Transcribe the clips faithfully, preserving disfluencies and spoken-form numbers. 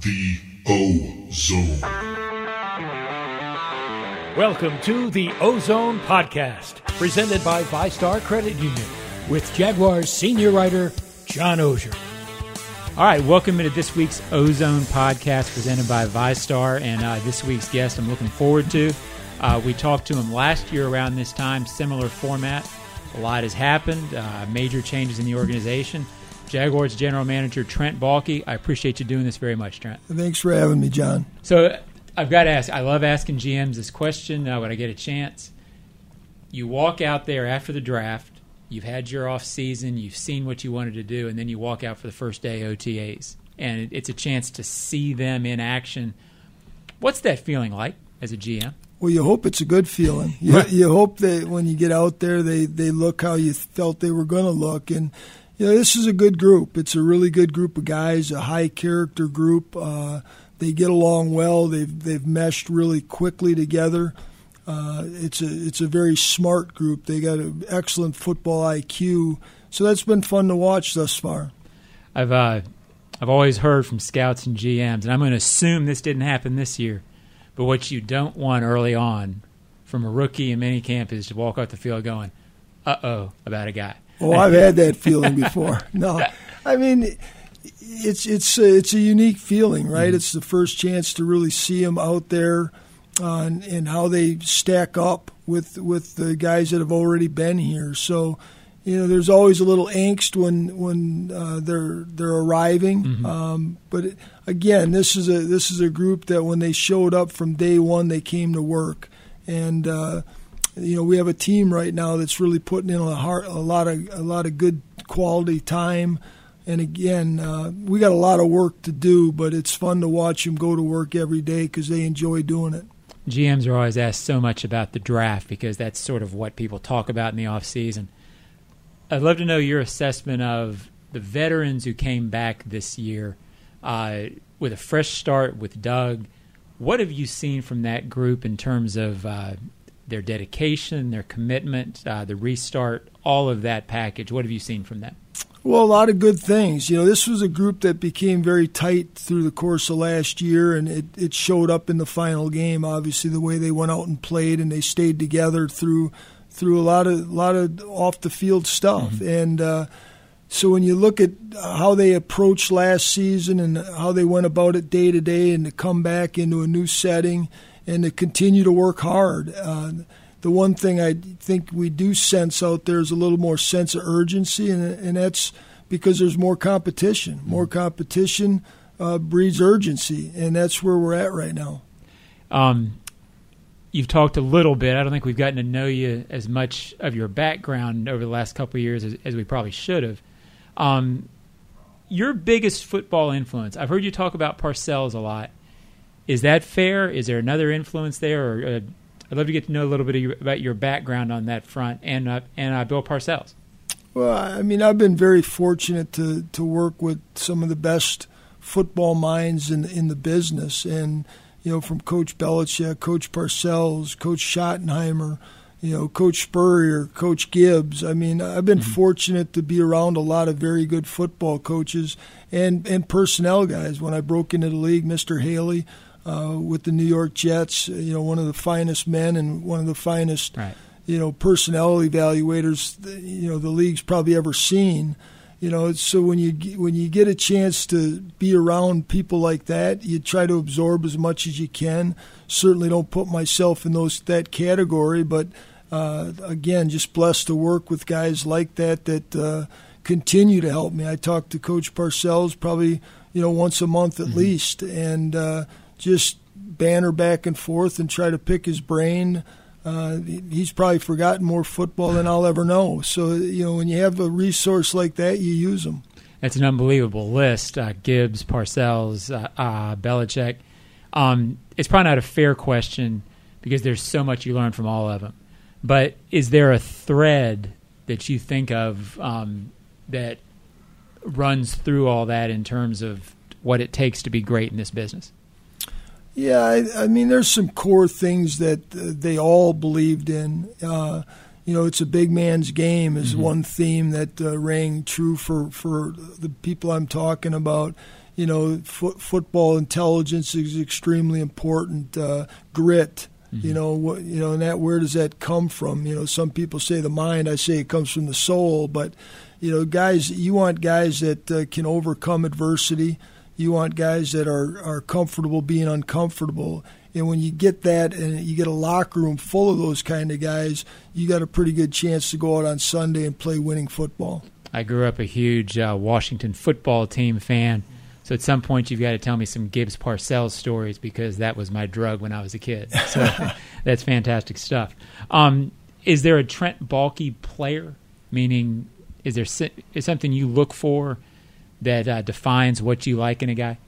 The O-Zone. Welcome to the O-Zone Podcast, presented by VyStar Credit Union, with Jaguars senior writer John Oehser. All right, welcome to this week's O-Zone Podcast, presented by VyStar, and uh, this week's guest I'm looking forward to. Uh, we talked to him last year around this time, similar format. A lot has happened, uh, major changes in the organization. Jaguars General Manager Trent Baalke, I appreciate you doing this very much, Trent. Thanks for having me, John. So I've got to ask, I love asking G Ms this question uh, when I get a chance. You walk out there after the draft, you've had your off season, you've seen what you wanted to do, and then you walk out for the first day O T As. And it's a chance to see them in action. What's that feeling like as a G M? Well, you hope it's a good feeling. You, you hope that when you get out there, they, they look how you felt they were going to look. And, you know, this is a good group. It's a really good group of guys, a high-character group. Uh, they get along well. They've they've meshed really quickly together. Uh, it's a it's a very smart group. They got an excellent football I Q. So that's been fun to watch thus far. I've uh, I've always heard from scouts and G Ms, and I'm going to assume this didn't happen this year, but what you don't want early on from a rookie in minicamp is to walk off the field going, uh-oh, about a guy. Oh, I've had that feeling before. No, I mean, it's it's a, it's a unique feeling, right? Mm-hmm. It's the first chance to really see them out there uh, and, and how they stack up with with the guys that have already been here. So, you know, there's always a little angst when when uh, they're they're arriving. Mm-hmm. Um, but it, again, this is a this is a group that when they showed up from day one, they came to work, and uh, you know, we have a team right now that's really putting in a, heart, a lot of a lot of good quality time. And again, uh, we got a lot of work to do, but it's fun to watch them go to work every day because they enjoy doing it. G Ms are always asked so much about the draft because that's sort of what people talk about in the off season. I'd love to know your assessment of the veterans who came back this year uh, with a fresh start with Doug. What have you seen from that group in terms of uh, their dedication, their commitment, uh, the restart, all of that package? What have you seen from them? Well, a lot of good things. You know, this was a group that became very tight through the course of last year, and it, it showed up in the final game, obviously, the way they went out and played, and they stayed together through through a lot of lot of off-the-field stuff. Mm-hmm. And uh, so when you look at how they approached last season and how they went about it day to day and to come back into a new setting and to continue to work hard, uh, the one thing I think we do sense out there is a little more sense of urgency, and, and that's because there's more competition. Mm-hmm. More competition uh, breeds urgency, and that's where we're at right now. Um. You've talked a little bit. I don't think we've gotten to know you as much of your background over the last couple of years as, as we probably should have. Um, your biggest football influence, I've heard you talk about Parcells a lot. Is that fair? Is there another influence there? Or uh, I'd love to get to know a little bit of your, about your background on that front and uh, and uh, Bill Parcells. Well, I mean, I've been very fortunate to, to work with some of the best football minds in in the business, and you know, from Coach Belichick, Coach Parcells, Coach Schottenheimer, you know, Coach Spurrier, Coach Gibbs. I mean, I've been mm-hmm. fortunate to be around a lot of very good football coaches and, and personnel guys. When I broke into the league, Mister Haley uh, with the New York Jets, you know, one of the finest men and one of the finest, right. you know, personnel evaluators, you know, the league's probably ever seen. You know, so when you when you get a chance to be around people like that, you try to absorb as much as you can. Certainly don't put myself in those that category, but uh, again, just blessed to work with guys like that that uh, continue to help me. I talk to Coach Parcells probably you know once a month at mm-hmm. least, and uh, just banter back and forth and try to pick his brain. Uh, he's probably forgotten more football than I'll ever know. So, you know, when you have a resource like that, you use them. That's an unbelievable list. Uh, Gibbs, Parcells, uh, uh, Belichick. Um, it's probably not a fair question because there's so much you learn from all of them. But is there a thread that you think of um, that runs through all that in terms of what it takes to be great in this business? Yeah, I, I mean, there's some core things that uh, they all believed in. Uh, you know, it's a big man's game is mm-hmm. one theme that uh, rang true for, for the people I'm talking about. you know, fo- football intelligence is extremely important. Uh, grit, mm-hmm. you know, what, you know, and that where does that come from? You know, some people say the mind. I say it comes from the soul. But you know, guys, you want guys that uh, can overcome adversity. You want guys that are are comfortable being uncomfortable. And when you get that and you get a locker room full of those kind of guys, you got a pretty good chance to go out on Sunday and play winning football. I grew up a huge uh, Washington football team fan, so at some point you've got to tell me some Gibbs Parcells stories because that was my drug when I was a kid. So that's fantastic stuff. Um, is there a Trent Baalke player? Meaning, is there is something you look for that uh, defines what you like in a guy?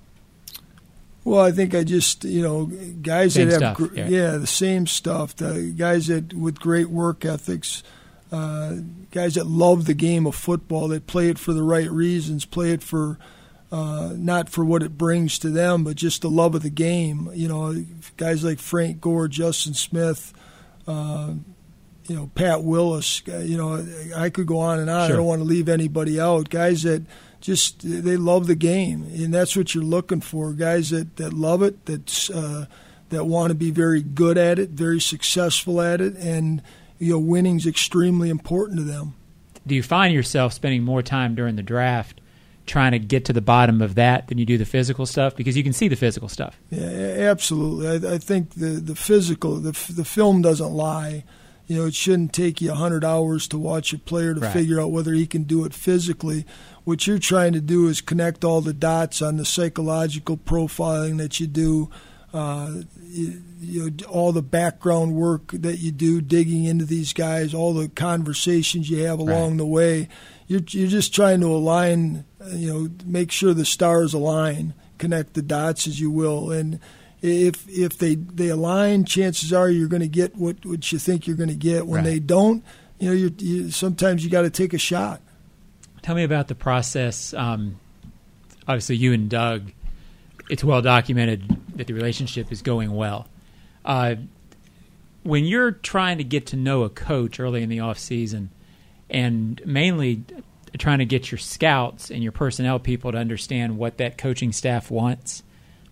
Well, I think I just, you know, guys same that have, stuff, gr- yeah. yeah, the same stuff. The guys that with great work ethics, uh, guys that love the game of football, that play it for the right reasons, play it for uh, not for what it brings to them, but just the love of the game. You know, guys like Frank Gore, Justin Smith, uh, you know, Pat Willis. You know, I could go on and on. Sure. I don't want to leave anybody out. Guys that just they love the game, and that's what you're looking for. Guys that, that love it, that uh, that want to be very good at it, very successful at it, and you know, winning's extremely important to them. Do you find yourself spending more time during the draft trying to get to the bottom of that than you do the physical stuff? Because you can see the physical stuff. Yeah, absolutely. I, I think the the physical, the the film doesn't lie. You know, it shouldn't take you one hundred hours to watch a player to Right. figure out whether he can do it physically. What you're trying to do is connect all the dots on the psychological profiling that you do, uh, you, you know, all the background work that you do, digging into these guys, all the conversations you have along Right. the way. You're you're just trying to align, you know, make sure the stars align, connect the dots, as you will, and if if they, they align, chances are you're going to get what, what you think you're going to get. When Right. they don't, you know, you're, you sometimes you got to take a shot. Tell me about the process. Um, obviously, you and Doug, it's well documented that the relationship is going well. Uh, when you're trying to get to know a coach early in the off season, and mainly trying to get your scouts and your personnel people to understand what that coaching staff wants,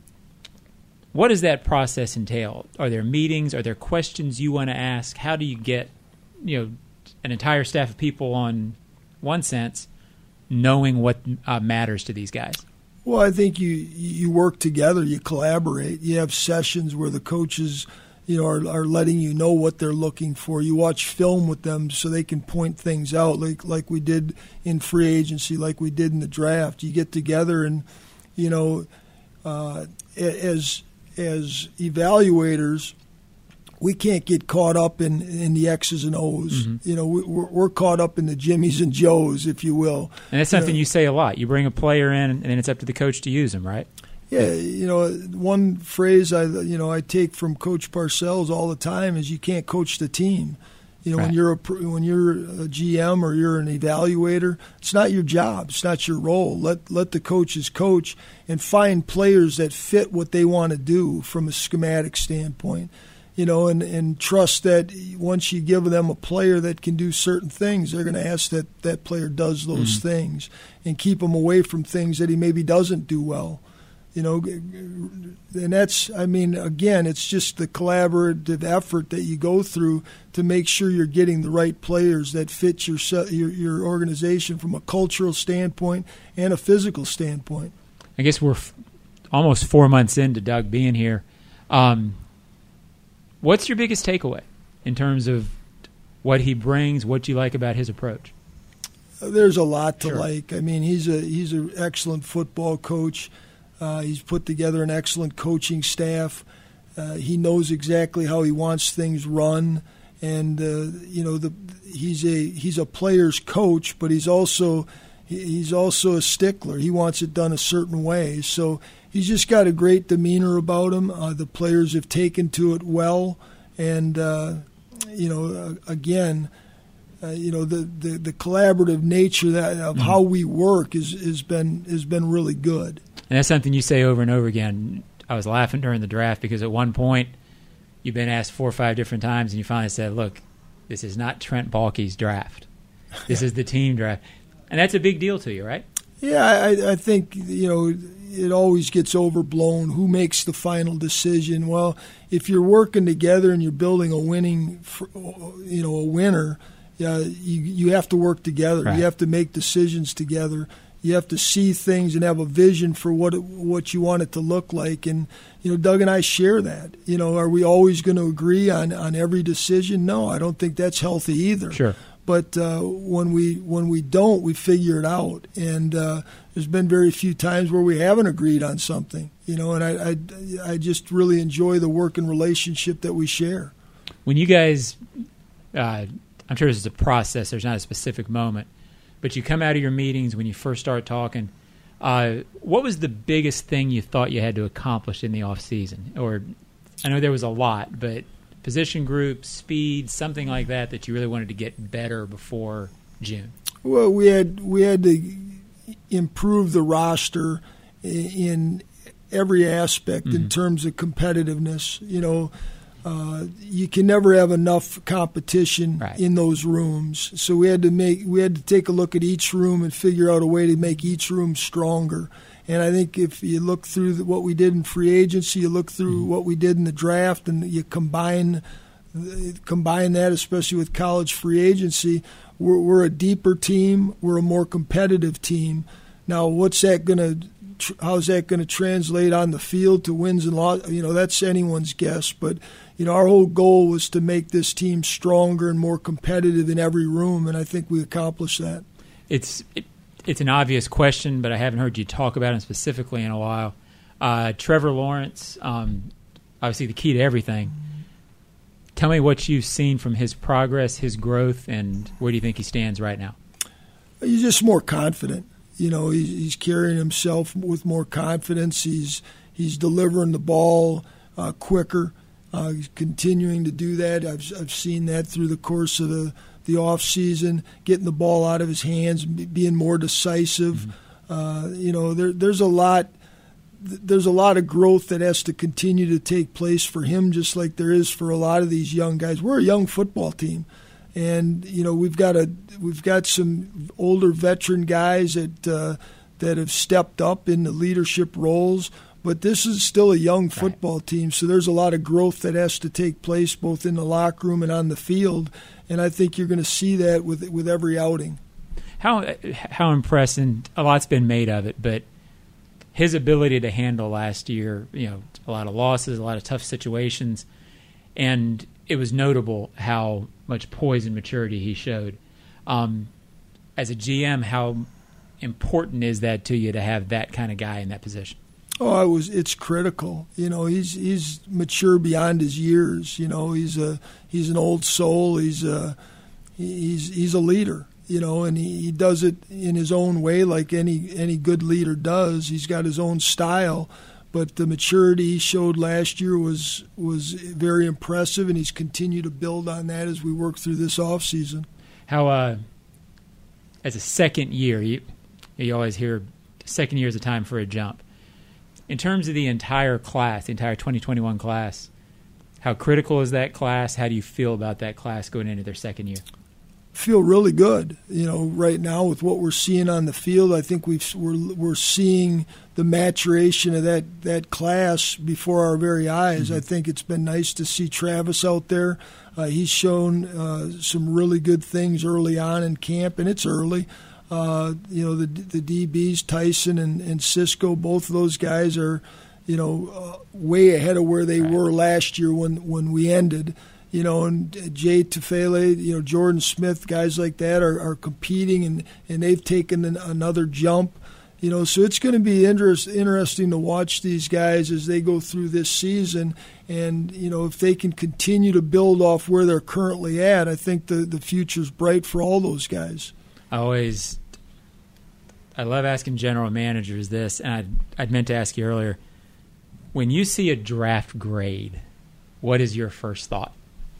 what does that process entail? Are there meetings? Are there questions you want to ask? How do you get, you know, an entire staff of people on one sense knowing what uh, matters to these guys? Well, I think you you work together, you collaborate, you have sessions where the coaches, you know, are, are letting you know what they're looking for. You watch film with them so they can point things out, like like we did in free agency, like we did in the draft. You get together and, you know, uh, as as evaluators, we can't get caught up in, in the X's and O's. Mm-hmm. You know, we, we're, we're caught up in the Jimmies and Joes, if you will. And that's something you know, you say a lot. You bring a player in, and then it's up to the coach to use them, right? Yeah, you know, one phrase I you know I take from Coach Parcells all the time is you can't coach the team. You know, right. when you're a when you're a G M or you're an evaluator, it's not your job. It's not your role. Let let the coaches coach and find players that fit what they want to do from a schematic standpoint. You know, and, and trust that once you give them a player that can do certain things, they're going to ask that that player does those mm-hmm. things and keep him away from things that he maybe doesn't do well. You know, and that's, I mean, again, it's just the collaborative effort that you go through to make sure you're getting the right players that fit your your, your organization from a cultural standpoint and a physical standpoint. I guess we're f- almost four months into Doug being here. Um, what's your biggest takeaway in terms of what he brings, what you like about his approach? There's a lot to Sure. like. I mean, he's a he's an excellent football coach. Uh, he's put together an excellent coaching staff. Uh, he knows exactly how he wants things run, and uh, you know the he's a he's a player's coach, but he's also he's also a stickler. He wants it done a certain way. So he's just got a great demeanor about him. Uh, the players have taken to it well, and uh, you know uh, again. Uh, you know the, the, the collaborative nature that of mm-hmm. how we work is has been has been really good. And that's something you say over and over again. I was laughing during the draft because at one point you've been asked four or five different times and you finally said, look, this is not Trent Baalke's draft. This is the team draft. And that's a big deal to you, right? Yeah, I, I think, you know, it always gets overblown. Who makes the final decision? Well, if you're working together and you're building a winning, you know, a winner, yeah, you you have to work together. Right. You have to make decisions together. You have to see things and have a vision for what it, what you want it to look like. And, you know, Doug and I share that. You know, are we always going to agree on, on every decision? No, I don't think that's healthy either. Sure. But uh, when we when we don't, we figure it out. And uh, there's been very few times where we haven't agreed on something. You know, and I, I, I just really enjoy the working relationship that we share. When you guys, uh, I'm sure this is a process. There's not a specific moment. But you come out of your meetings when you first start talking. Uh, what was the biggest thing you thought you had to accomplish in the off season? Or I know there was a lot, but position group, speed, something like that that you really wanted to get better before June. Well, we had we had to improve the roster in every aspect mm-hmm. in terms of competitiveness. You know. Uh, you can never have enough competition right. in those rooms. So we had to make we had to take a look at each room and figure out a way to make each room stronger. And I think if you look through the, what we did in free agency, you look through mm-hmm. what we did in the draft, and you combine combine that, especially with college free agency, we're, we're a deeper team. We're a more competitive team. Now, what's that going to? How's that going to translate on the field to wins and losses? You know, that's anyone's guess. But, you know, our whole goal was to make this team stronger and more competitive in every room, and I think we accomplished that. It's it, it's an obvious question, but I haven't heard you talk about it specifically in a while. Uh, Trevor Lawrence, um, obviously the key to everything. Tell me what you've seen from his progress, his growth, and where do you think he stands right now? He's just more confident. You know, he's, he's carrying himself with more confidence. He's he's delivering the ball uh, quicker. Uh, he's continuing to do that. I've I've seen that through the course of the, the off season, getting the ball out of his hands, being more decisive. Mm-hmm. Uh, you know, there there's a lot there's a lot of growth that has to continue to take place for him, just like there is for a lot of these young guys. We're a young football team. And you know we've got a we've got some older veteran guys that uh, that have stepped up in the leadership roles, but this is still a young football right. team. So there's a lot of growth that has to take place both in the locker room and on the field, and I think you're going to see that with with every outing. How how impressed, and a lot's been made of it, but his ability to handle last year, you know, a lot of losses, a lot of tough situations, and it was notable how much poise and maturity he showed. Um, as a G M, how important is that to you to have that kind of guy in that position? Oh, I was. It's critical. You know, he's he's mature beyond his years. You know, he's a he's an old soul. He's a he's he's a leader. You know, and he, he does it in his own way, like any any good leader does. He's got his own style. But the maturity he showed last year was was very impressive, and he's continued to build on that as we work through this offseason. How, uh, as a second year, you, you always hear second year is a time for a jump. In terms of the entire class, the entire twenty twenty-one class, how critical is that class? How do you feel about that class going into their second year? Feel really good. You know, right now with what we're seeing on the field, I think we've, we're we're seeing the maturation of that, that class before our very eyes. Mm-hmm. I think it's been nice to see Travis out there. Uh, he's shown uh, some really good things early on in camp, and it's early. Uh, you know, the the D Bs, Tyson and, and Cisco, both of those guys are, you know, uh, way ahead of where they right. were last year when, when we ended. You know, and Jay Tufele, you know, Jordan Smith, guys like that are, are competing, and, and they've taken an, another jump. You know, so it's going to be interest, interesting to watch these guys as they go through this season. And, you know, if they can continue to build off where they're currently at, I think the, the future's bright for all those guys. I always – I love asking general managers this, and I'd, I'd meant to ask you earlier. When you see a draft grade, what is your first thought?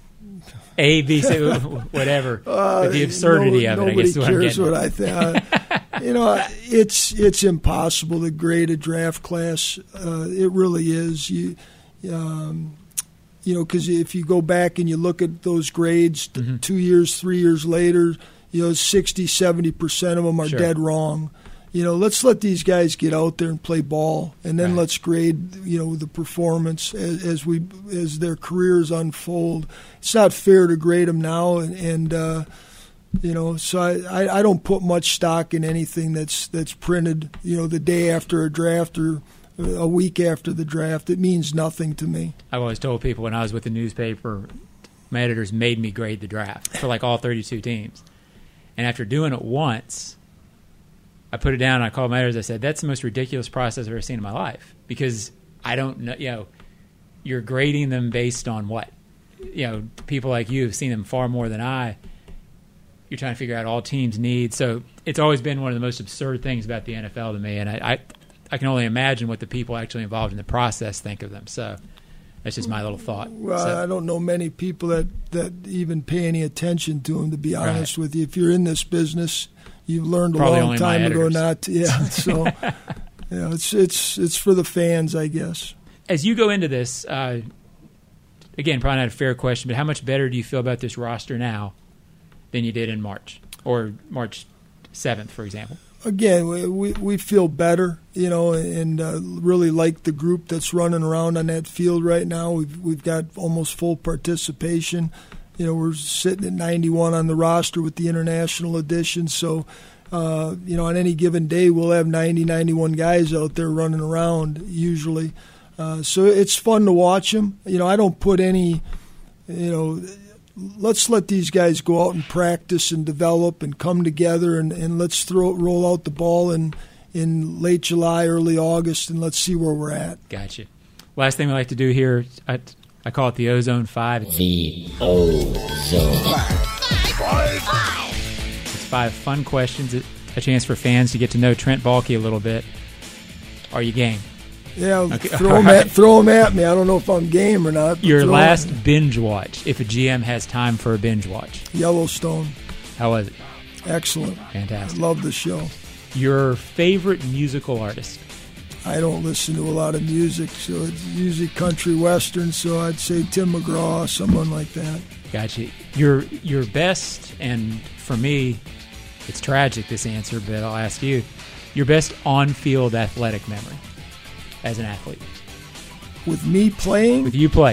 A, B, C, whatever. Uh, the absurdity no, of it, I guess. Nobody cares what, what I think. Uh, you know, it's it's impossible to grade a draft class. Uh, it really is. You, um, you know, because if you go back and you look at those grades t- mm-hmm. two years, three years later, you know, sixty, seventy percent of them are sure. dead wrong. you know, let's let these guys get out there and play ball, and then Right. let's grade, you know, the performance as, as we as their careers unfold. It's not fair to grade them now, and, and uh, you know, so I, I, I don't put much stock in anything that's that's printed, you know, the day after a draft or a week after the draft. It means nothing to me. I've always told people when I was with the newspaper, my editors made me grade the draft for like all thirty-two teams. And after doing it once, I put it down and I called my editors. I said, that's the most ridiculous process I've ever seen in my life, because I don't know, you know, you're grading them based on what? You know, people like you have seen them far more than I. You're trying to figure out all teams' needs. So it's always been one of the most absurd things about the N F L to me. And I, I, I can only imagine what the people actually involved in the process think of them. So that's just my little thought. Well, So- I don't know many people that, that even pay any attention to them, to be honest Right. with you. If you're in this business, you've learned a Probably long only my time ago editors. not to. Yeah, so yeah, it's it's it's for the fans, I guess. As you go into this, uh, again, probably not a fair question, but how much better do you feel about this roster now than you did in March or March seventh, for example? Again, we we, we feel better, you know, and uh, really like the group that's running around on that field right now. We've we've got almost full participation. You know, we're sitting at ninety-one on the roster with the international addition, so. Uh, you know, on any given day, we'll have ninety, ninety-one guys out there running around usually. Uh, so it's fun to watch them. You know, I don't put any, you know, let's let these guys go out and practice and develop and come together, and, and let's throw roll out the ball in, in late July, early August, and let's see where we're at. Gotcha. Last thing we like to do here, I, I call it the Ozone Five. It's, The Ozone. it's five fun questions, a chance for fans to get to know Trent Baalke a little bit. Are you game? Yeah, Okay, throw, all them right. at, throw 'em at me. I don't know if I'm game or not. but Your throw 'em last at me. binge watch, if a G M has time for a binge watch. Yellowstone. How was it? Excellent. Fantastic. Love the show. Your favorite musical artist? I don't listen to a lot of music, so it's usually country western, so I'd say Tim McGraw, someone like that. Gotcha. Your your best, and for me, it's tragic, this answer, but I'll ask you, your best on-field athletic memory as an athlete. With me playing, With you play.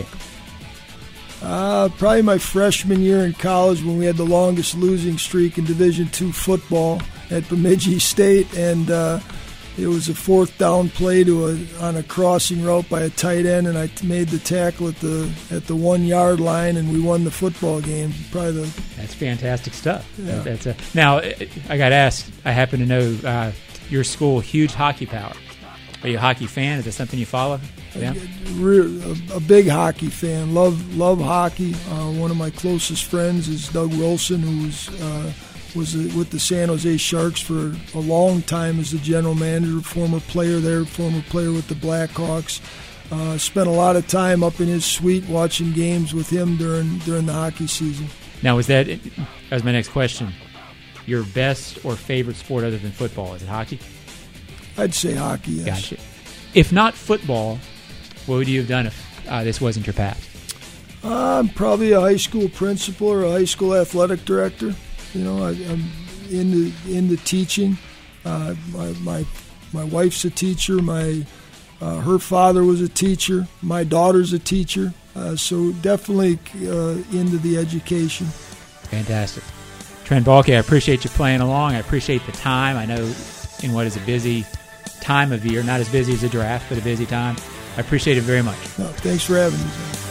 uh, probably my freshman year in college when we had the longest losing streak in Division two football at Bemidji State, and uh, it was a fourth down play to a, on a crossing route by a tight end, and I made the tackle at the at the one yard line, and we won the football game. Probably the That's fantastic stuff. Yeah. That's a, now, I got asked, I happen to know uh, your school, huge hockey power. Are you a hockey fan? Is that something you follow? Yeah. Re- a, a big hockey fan. Love love hockey. Uh, one of my closest friends is Doug Wilson, who was uh, was with the San Jose Sharks for a long time as the general manager, former player there, former player with the Blackhawks. Uh, spent a lot of time up in his suite watching games with him during during the hockey season. Now, was that, that was my next question, your best or favorite sport other than football? Is it hockey? I'd say hockey. Yes. Gotcha. If not football, what would you have done if uh, this wasn't your path? Uh, I'm probably a high school principal or a high school athletic director. You know, I, I'm into into teaching. Uh, my my my wife's a teacher. My uh, her father was a teacher. My daughter's a teacher. Uh, so definitely uh, into the education. Fantastic. Trent Baalke, I appreciate you playing along. I appreciate the time. I know in what is a busy time of year, not as busy as a draft, but a busy time. I appreciate it very much. No, thanks for having me, John.